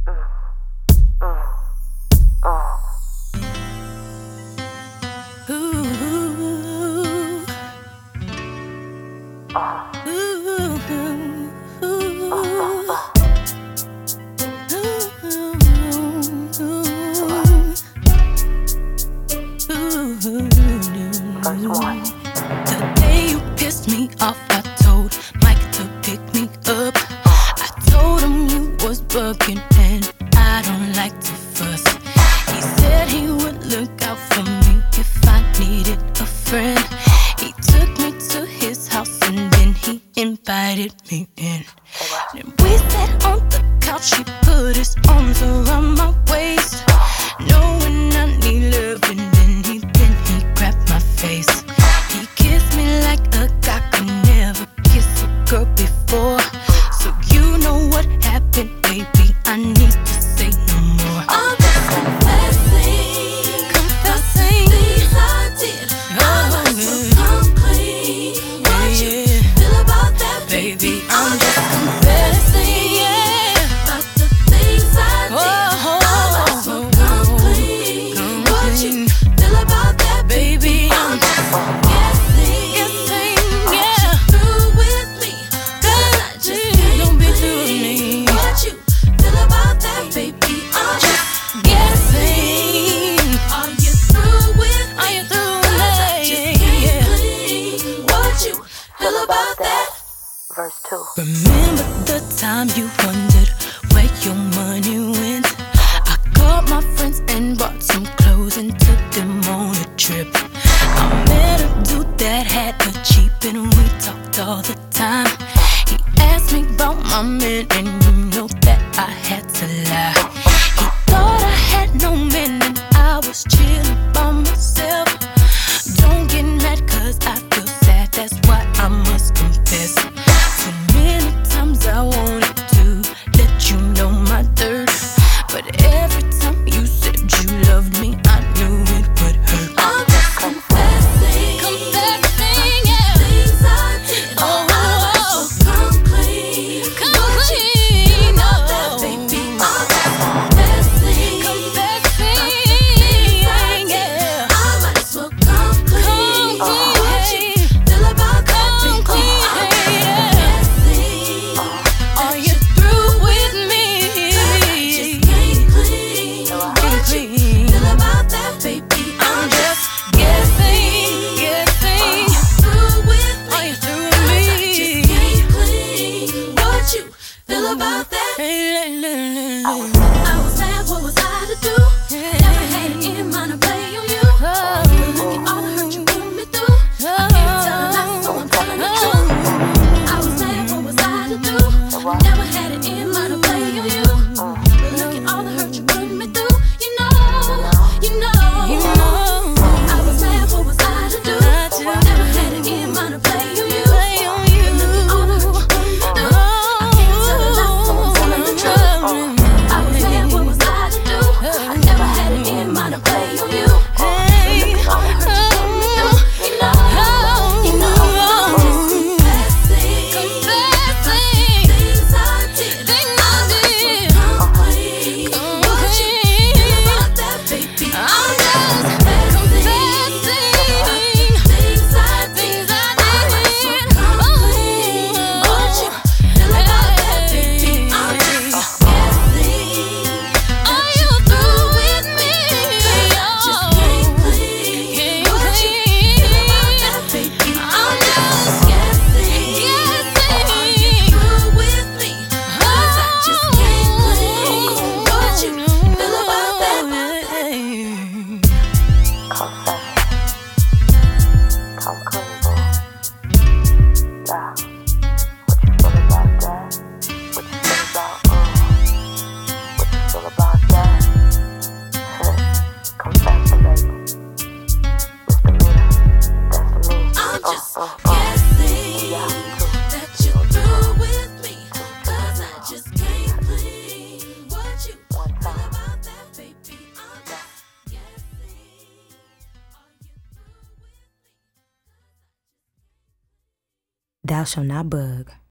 The day you pissed me off, I told Mike to pick me up. I told him you was bugging and I don't like to fuss. He said he would look out for me if I needed a friend. He took me to his house and then he invited me in. Then we sat on the couch, he put his arms around my waist, knowing I need love, and then he grabbed my face. He kissed me like a guy could never kiss a girl before. So you know what happened, baby, I need to say no more. I'm just confessing things I did. I might as well come clean. What you feel about that, baby? I'm just confessing, about the things I did. I might as well come clean. What you feel about that, baby? I'm just Verse 2. Remember the time you wondered where your money went? I called my friends and bought some clothes and took them on a trip. I met a dude that had a Jeep and we talked all the time. He asked me about my man and you know that I had to lie. He thought I had no man and I was chilling by myself. Don't get mad cause I feel sad, that's why I must confess. I wanted to let you know my dirt, but every time you said you loved me, I knew it would hurt. I'm just confessing, things I did. I might as well come clean. What you feel about that, baby? I'm just confessing, things I did. I might as well come clean. What you feel about that, baby? About that, I was mad, what was I to do? Never had it in mind to play on you. But look at all the hurt you put me through. I can't tell a lie, so I'm telling the truth. I was mad, what was I to do? Never had it in mind to play on you. But look at all the hurt you put me through. You know. I was mad, what was I to do? Never had it in mind to play on you. But look at all the hurt you put me through. Thou shalt not bug.